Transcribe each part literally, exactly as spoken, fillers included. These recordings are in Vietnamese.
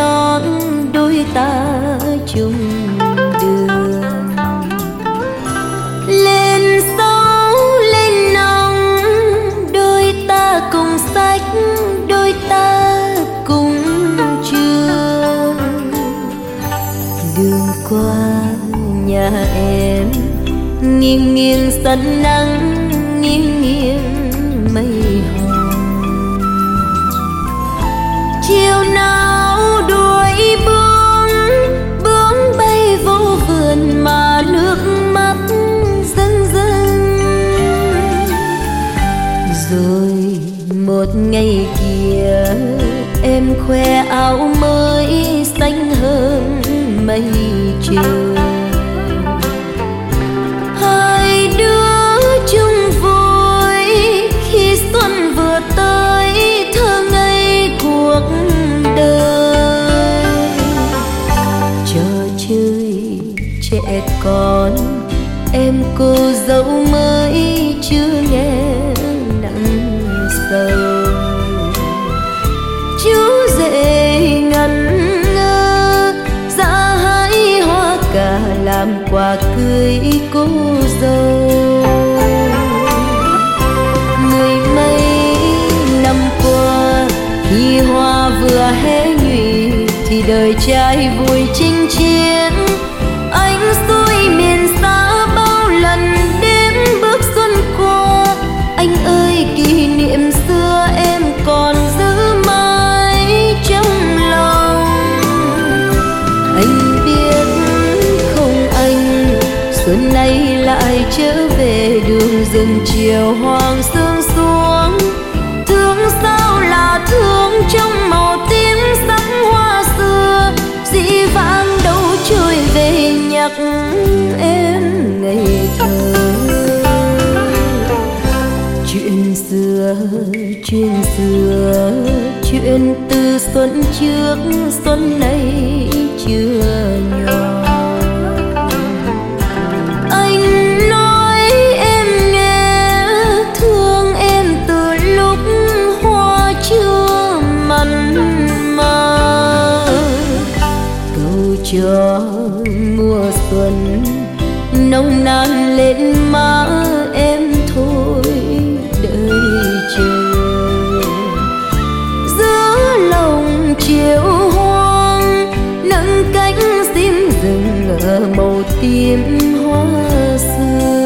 đón đôi ta chung đường. Lên sóng lên nóng đôi ta cùng sách, đôi ta cùng trường. Đường qua nhà em nghiêng nghiêng sân nắng, nghiêng nghiêng mây hồng. Chiều nào đuổi bướm, bướm bay vô vườn mà nước mắt rưng rưng. Rồi một ngày kia em khoe áo mới xanh hơn mây trời. Hai đứa chung vui khi xuân vừa tới, thơ ngây cuộc đời. Trò chơi trẻ con em cô dâu mới chưa nghe nặng sầu. Chú rể ngẩn ngơ ra hái hoa cà làm quà cưới cô dâu. Mười mấy năm qua khi hoa vừa hé nhụy thì đời trai vui chinh chiến. Anh xuôi miền xa bao lần đêm bước xuân qua. Anh ơi kỷ niệm xưa em còn giữ mãi trong lòng. Anh biết không anh xuân nay lại trở về đường rừng chiều hoàng sương xuống. Thương sao là thương trong màu tím sắc hoa xưa, dĩ vãng đâu trôi về nhắc em ngày thơ. Chuyện xưa chuyện xưa chuyện từ xuân trước xuân nay chưa nhỏ. Anh nói em nghe thương em từ lúc hoa chưa mặn mà. Câu cho mùa xuân nồng nàn lên má em thôi đợi chờ. Giữa lòng chiều hoang nâng cánh sim rừng ở màu tím hoa xưa.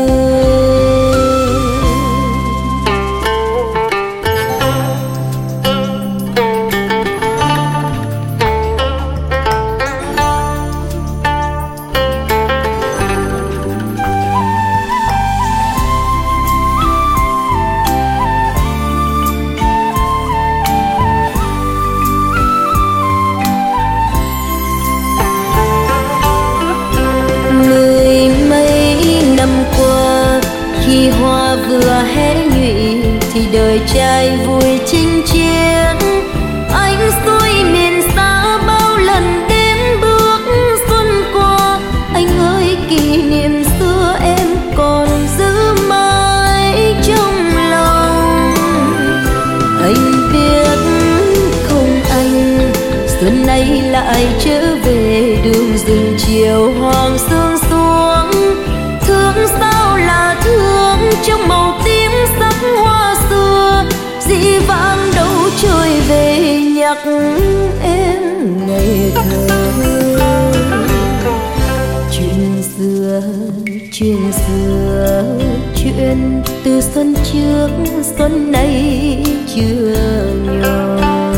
Vừa hé nhụy thì đời trai vui chinh chiến. Anh xuôi miền xa bao lần đêm bước xuân qua. Anh ơi kỷ niệm xưa em còn giữ mãi trong lòng. Anh biết không anh xuân nay lại trở về đường rừng chiều hoàng sương xuống. Thương sao là thương trong màu tím sắc hoa xưa, dĩ vãng đâu trôi về nhắc em ngày thơ. Chuyện xưa chuyện xưa chuyện từ xuân trước xuân nay chưa nhỏ.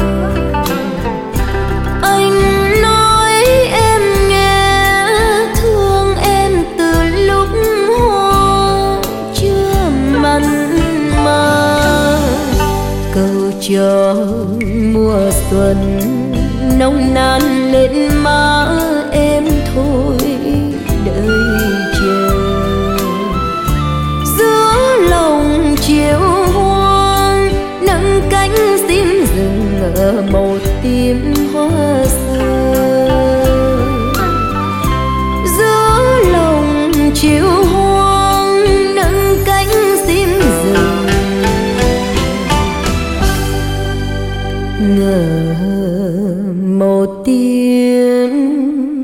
Anh nói em nghe thương em từ lúc hoa chưa mặn mà. Câu cho mùa xuân nồng nàn lên má em thôi đợi chờ. Giữa lòng chiều hoang nâng cánh sim rừng ở màu tím hoa xưa. Giữa lòng chiều hoang nâng cánh sim rừng ngờ một tiếng